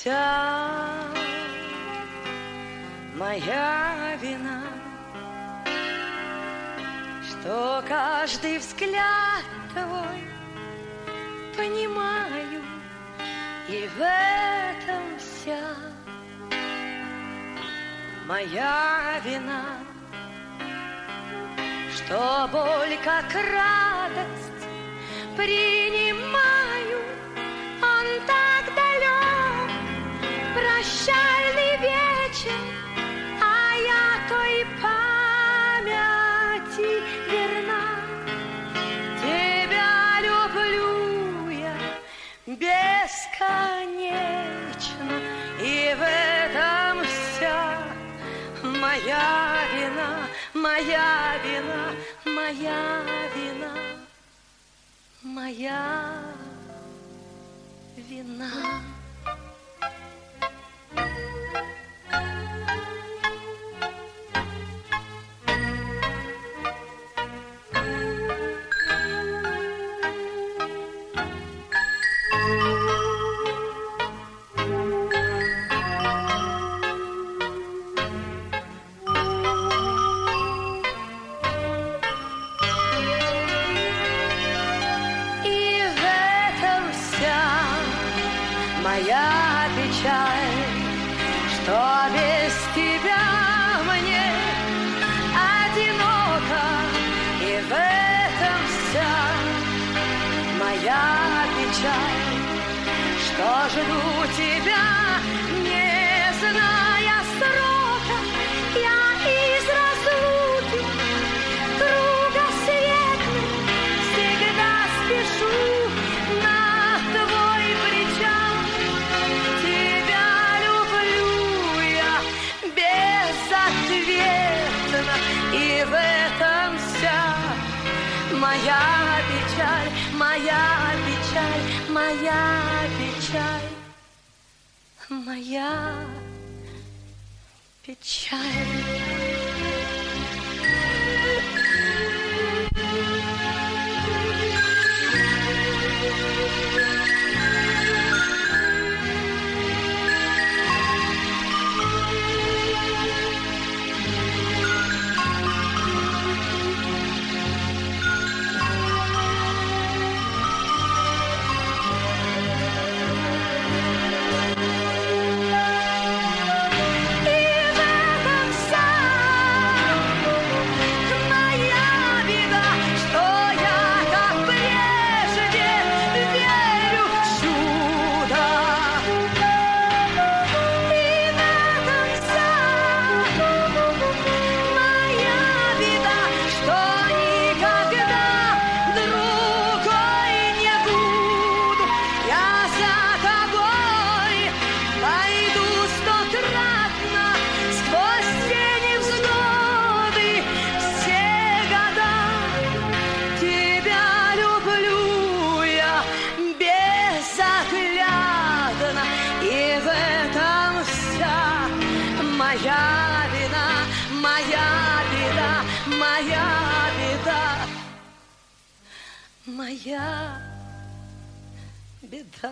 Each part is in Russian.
вся моя вина, что каждый взгляд твой понимаю, и в этом вся моя вина, что боль как радость принимаю, он так далек, прощальный вечер, а я той памяти верна. Тебя люблю я бесконечно, и в этом вся моя вина, моя вина, моя вина, моя вина. Моя печаль, что без тебя мне одиноко, и в этом вся моя печаль, что жду тебя, не зная срока, я из разлуки кругосветной всегда спешу на твой причал. И в этом вся моя печаль, моя печаль, моя печаль, моя печаль. Моя вина, моя беда, моя беда, моя беда.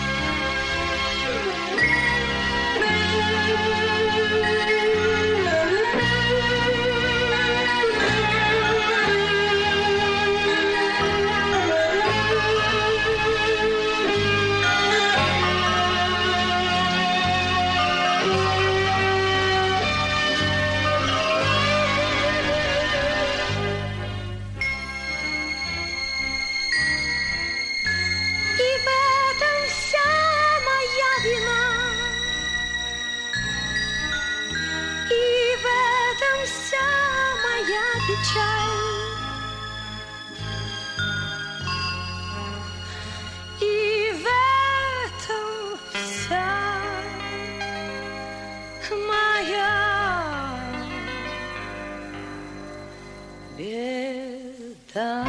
Печаль, и в этом вся моя беда.